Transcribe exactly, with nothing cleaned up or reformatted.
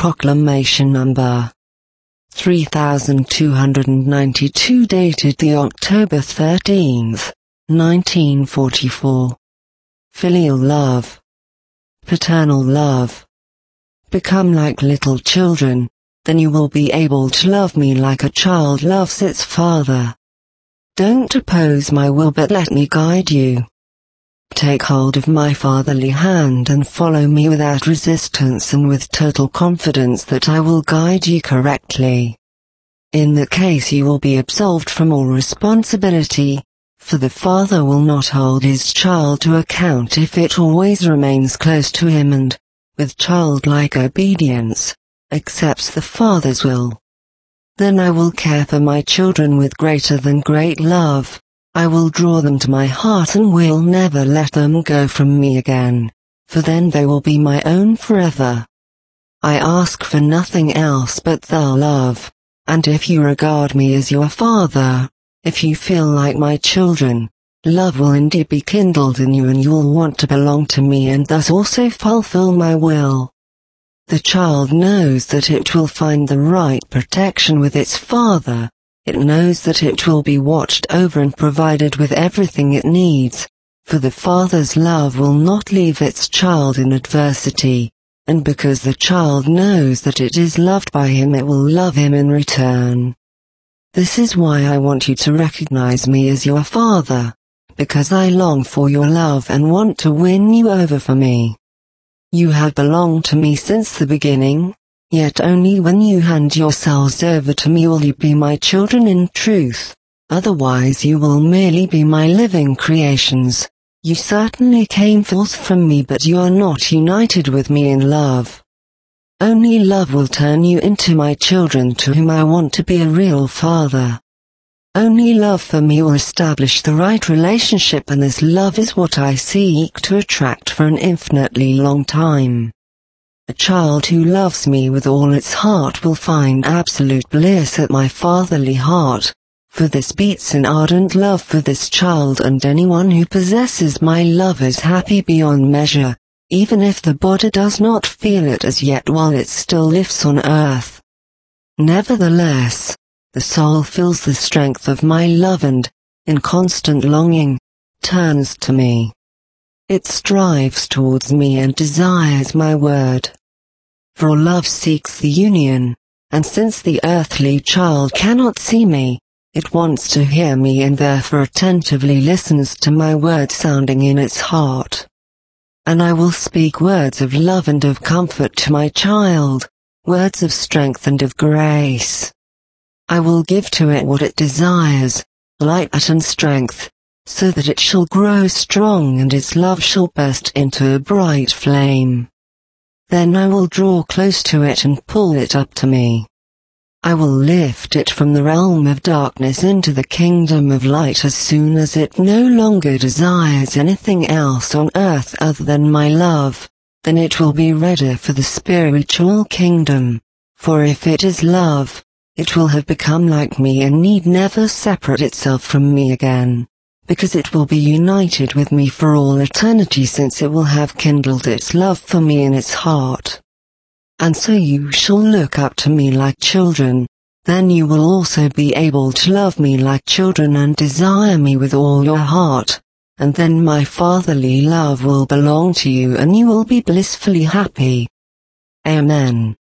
Proclamation number three thousand two hundred ninety-two, dated the October thirteenth, nineteen forty-four. Filial love. Paternal love. Become like little children, then you will be able to love me like a child loves its father. Don't oppose my will, but let me guide you. Take hold of my fatherly hand and follow me without resistance and with total confidence that I will guide you correctly. In that case you will be absolved from all responsibility, for the father will not hold his child to account if it always remains close to him and, with childlike obedience, accepts the father's will. Then I will care for my children with greater than great love. I will draw them to my heart and will never let them go from me again, for then they will be my own forever. I ask for nothing else but their love, and if you regard me as your father, if you feel like my children, love will indeed be kindled in you and you will want to belong to me and thus also fulfill my will. The child knows that it will find the right protection with its father. It knows that it will be watched over and provided with everything it needs, for the father's love will not leave its child in adversity, and because the child knows that it is loved by him, it will love him in return. This is why I want you to recognize me as your father, because I long for your love and want to win you over for me. You have belonged to me since the beginning. Yet only when you hand yourselves over to me will you be my children in truth, otherwise you will merely be my living creations. You certainly came forth from me, but you are not united with me in love. Only love will turn you into my children to whom I want to be a real father. Only love for me will establish the right relationship, and this love is what I seek to attract for an infinitely long time. A child who loves me with all its heart will find absolute bliss at my fatherly heart, for this beats in ardent love for this child, and anyone who possesses my love is happy beyond measure, even if the body does not feel it as yet while it still lives on earth. Nevertheless, the soul feels the strength of my love and, in constant longing, turns to me. It strives towards me and desires my word. For love seeks the union, and since the earthly child cannot see me, it wants to hear me and therefore attentively listens to my word sounding in its heart. And I will speak words of love and of comfort to my child, words of strength and of grace. I will give to it what it desires, light and strength, so that it shall grow strong and its love shall burst into a bright flame. Then I will draw close to it and pull it up to me. I will lift it from the realm of darkness into the kingdom of light as soon as it no longer desires anything else on earth other than my love. Then it will be ready for the spiritual kingdom, for if it is love, it will have become like me and need never separate itself from me again, because it will be united with me for all eternity, since it will have kindled its love for me in its heart. And so you shall look up to me like children, then you will also be able to love me like children and desire me with all your heart, and then my fatherly love will belong to you and you will be blissfully happy. Amen.